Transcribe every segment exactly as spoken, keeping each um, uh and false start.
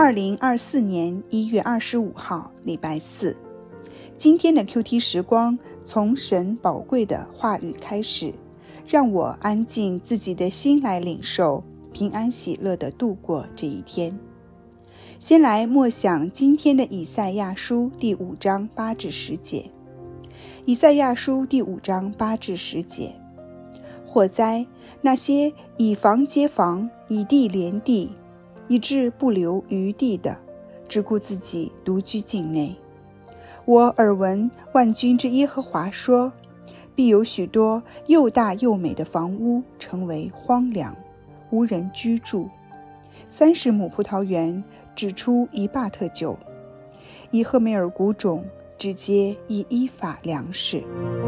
二零二四年一月二十五号，礼拜四。今天的 Q T 时光从神宝贵的话语开始，让我安静自己的心来领受，平安喜乐地度过这一天。先来默想今天的以赛亚书第五章八至十节。以赛亚书第五章八至十节：祸哉，那些以房接房，以地连地，以致不留余地的，只顾自己独居境内。我耳闻万军之耶和华说，必有许多又大又美的房屋成为荒凉，无人居住。三十亩葡萄园只出一巴特酒，以赫梅尔谷种只结一伊法粮食。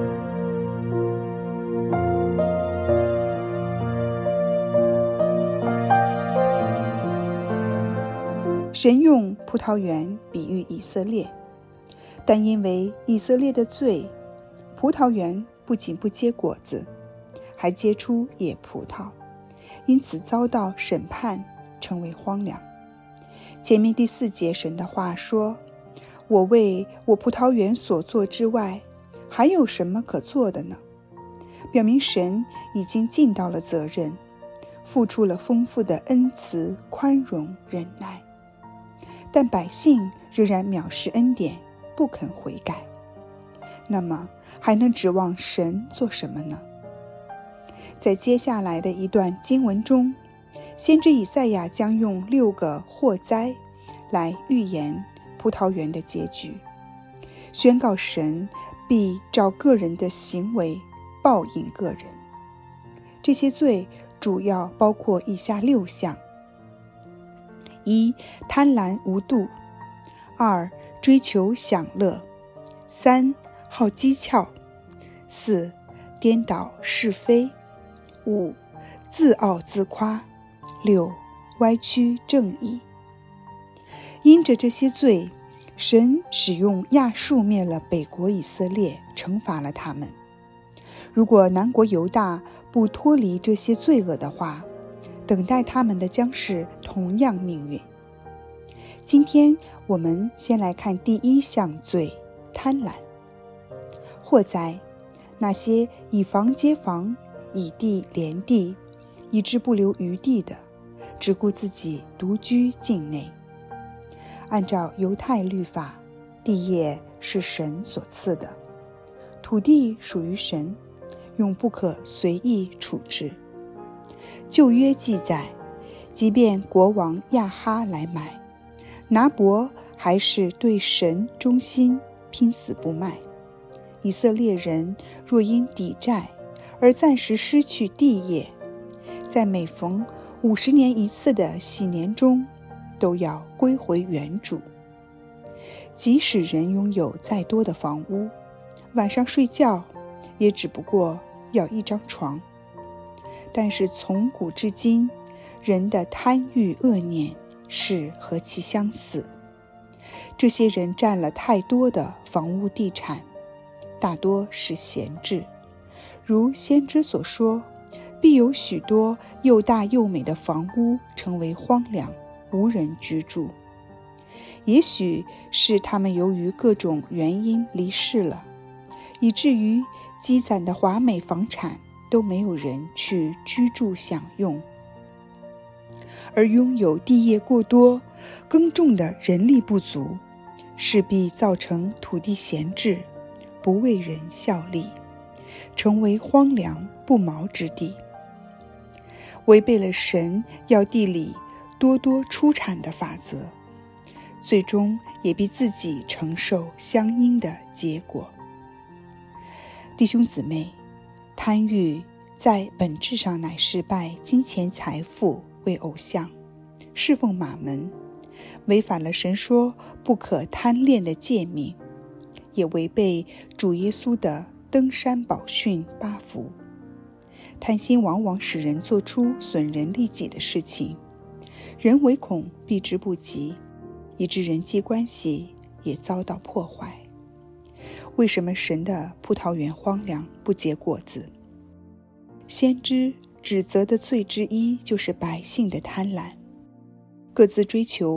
神用葡萄园比喻以色列，但因为以色列的罪，葡萄园不仅不结果子，还结出野葡萄，因此遭到审判，成为荒凉。前面第四节神的话说，我为我葡萄园所做之外，还有什么可做的呢？表明神已经尽到了责任，付出了丰富的恩慈、宽容、忍耐，但百姓仍然藐视恩典，不肯悔改。那么还能指望神做什么呢？在接下来的一段经文中，先知以赛亚将用六个祸灾来预言葡萄园的结局，宣告神必照个人的行为报应个人。这些罪主要包括以下六项：一、贪婪无度；二、追求享乐；三、好讥诮；四、颠倒是非；五、自傲自夸；六、歪曲正义。因着这些罪，神使用亚述灭了北国以色列，惩罚了他们。如果南国犹大不脱离这些罪恶的话，等待他们的将是同样命运。今天我们先来看第一项罪，贪婪。祸哉，那些以房接房，以地连地，以致不留余地的，只顾自己独居境内。按照犹太律法，地业是神所赐的，土地属于神，永不可随意处置。旧约记载，即便国王亚哈来买，拿伯还是对神忠心，拼死不卖。以色列人若因抵债而暂时失去地业，在每逢五十年一次的禧年中，都要归回原主。即使人拥有再多的房屋，晚上睡觉也只不过要一张床。但是从古至今，人的贪欲恶念是何其相似。这些人占了太多的房屋地产，大多是闲置。如先知所说，必有许多又大又美的房屋成为荒凉，无人居住。也许是他们由于各种原因离世了，以至于积攒的华美房产都没有人去居住享用，而拥有地业过多，耕种的人力不足，势必造成土地闲置，不为人效力，成为荒凉不毛之地，违背了神要地里多多出产的法则，最终也必自己承受相应的结果。弟兄姊妹，贪欲在本质上乃是拜金钱财富为偶像，侍奉马门，违反了神说不可贪恋的诫命，也违背主耶稣的登山宝训八福。贪心往往使人做出损人利己的事情，人唯恐避之不及，以致人际关系也遭到破坏。为什么神的葡萄园荒凉不结果子？先知指责的罪之一就是百姓的贪婪，各自追求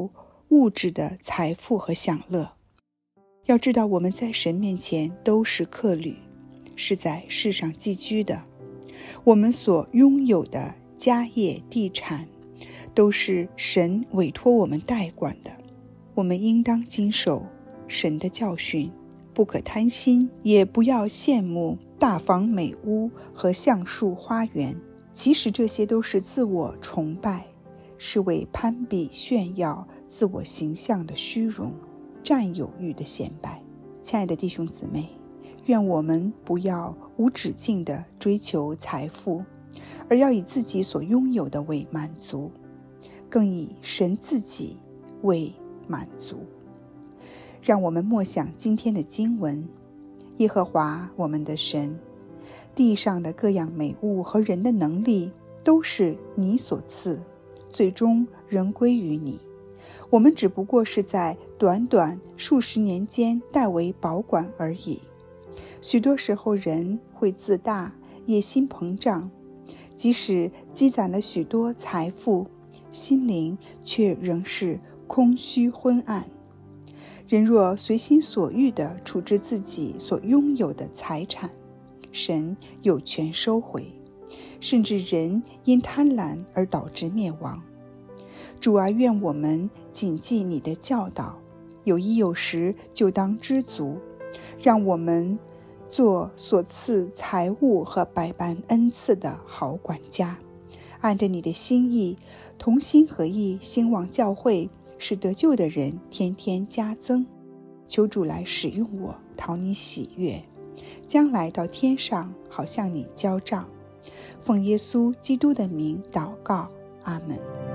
物质的财富和享乐。要知道，我们在神面前都是客旅，是在世上寄居的。我们所拥有的家业地产，都是神委托我们代管的。我们应当谨守神的教训，不可贪心，也不要羡慕大房美屋和橡树花园。其实这些都是自我崇拜，是为攀比炫耀自我形象的虚荣，占有欲的显摆。亲爱的弟兄姊妹，愿我们不要无止境地追求财富，而要以自己所拥有的为满足，更以神自己为满足。让我们默想今天的经文：耶和华我们的神，地上的各样美物和人的能力都是你所赐，最终仍归于你。我们只不过是在短短数十年间代为保管而已。许多时候人会自大，野心膨胀，即使积攒了许多财富，心灵却仍是空虚昏暗。人若随心所欲地处置自己所拥有的财产，神有权收回，甚至人因贪婪而导致灭亡。主啊，愿我们谨记你的教导，有衣有食就当知足，让我们做所赐财物和百般恩赐的好管家，按着你的心意，同心合意兴旺教会，使得救的人天天加增。求主来使用我，讨你喜悦，将来到天上好向你交账。奉耶稣基督的名祷告，阿们。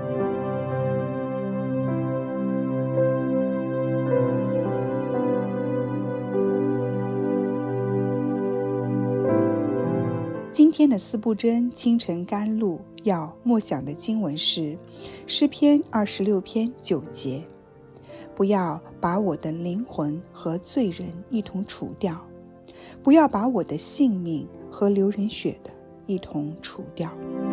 今天的四部真清晨甘露要默想的经文是诗篇二十六篇九节，不要把我的灵魂和罪人一同除掉，不要把我的性命和流人血的一同除掉。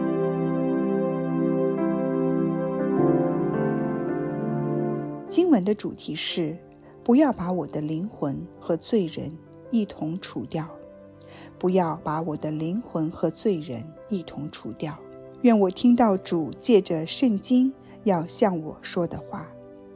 经文的主题是不要把我的灵魂和罪人一同除掉，不要把我的灵魂和罪人一同除掉。愿我听到主借着圣经要向我说的话。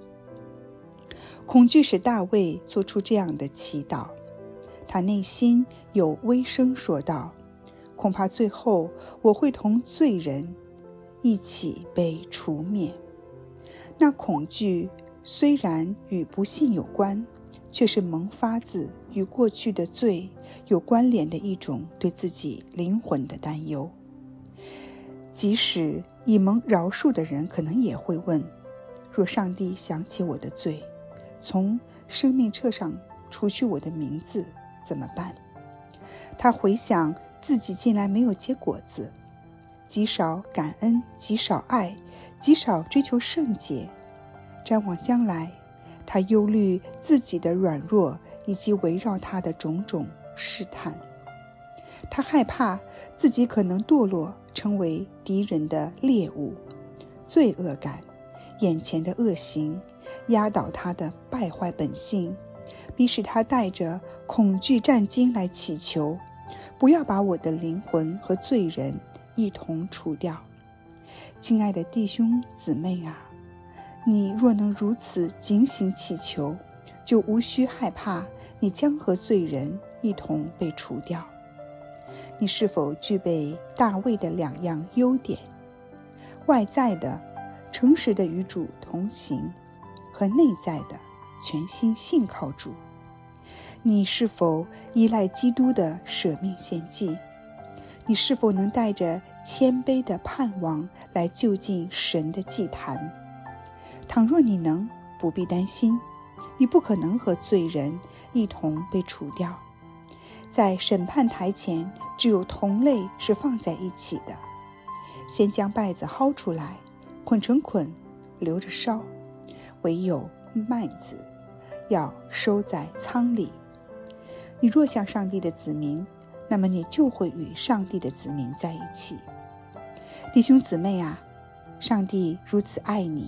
恐惧使大卫做出这样的祈祷，他内心有微声说道，恐怕最后我会同罪人一起被除灭。那恐惧虽然与不幸有关，却是萌发自与过去的罪有关联的一种对自己灵魂的担忧。即使已蒙饶恕的人可能也会问，若上帝想起我的罪，从生命册上除去我的名字怎么办？他回想自己近来没有结果子，极少感恩，极少爱，极少追求圣洁。瞻望将来，他忧虑自己的软弱以及围绕他的种种试探。他害怕自己可能堕落，成为敌人的猎物。罪恶感，眼前的恶行压倒他的败坏本性，逼使他带着恐惧战惊来祈求，不要把我的灵魂和罪人一同除掉。亲爱的弟兄姊妹啊，你若能如此警醒祈求，就无需害怕你将和罪人一同被除掉。你是否具备大卫的两样优点？外在的诚实的与主同行，和内在的全心信靠主。你是否依赖基督的舍命献祭？你是否能带着谦卑的盼望来就近神的祭坛？倘若你能，不必担心，你不可能和罪人一同被除掉。在审判台前，只有同类是放在一起的。先将稗子薅出来，捆成捆，留着烧；唯有麦子要收在仓里。你若像上帝的子民，那么你就会与上帝的子民在一起。弟兄姊妹啊，上帝如此爱你，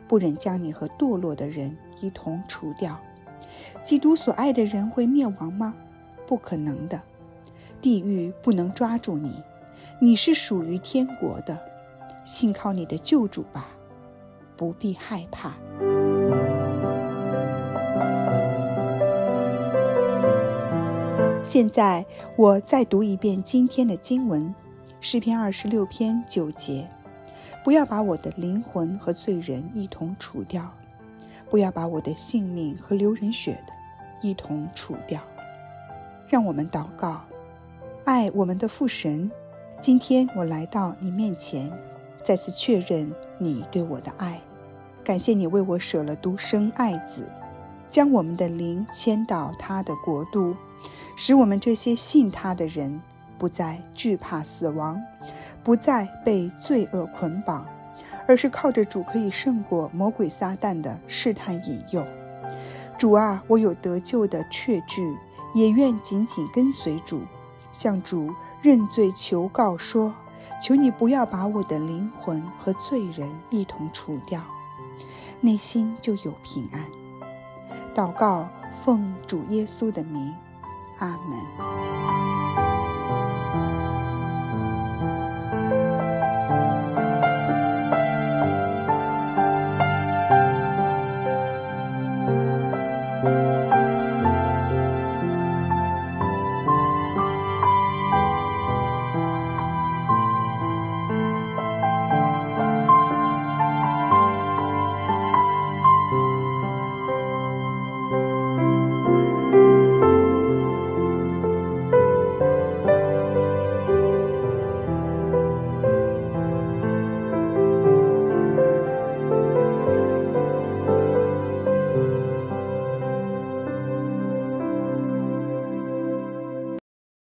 不忍将你和堕落的人一同除掉。基督所爱的人会灭亡吗？不可能的。地狱不能抓住你，你是属于天国的。信靠你的救主吧，不必害怕。现在我再读一遍今天的经文，诗篇二十六篇九节。不要把我的灵魂和罪人一同除掉，不要把我的性命和流人血的一同除掉。让我们祷告。爱我们的父神，今天我来到你面前，再次确认你对我的爱。感谢你为我舍了独生爱子，将我们的灵迁到他的国度，使我们这些信他的人不再惧怕死亡，不再被罪恶捆绑，而是靠着主可以胜过魔鬼撒旦的试探引诱。主啊，我有得救的确据，也愿紧紧跟随主，向主认罪求告说，求你不要把我的灵魂和罪人一同除掉，内心就有平安。祷告奉主耶稣的名，阿们。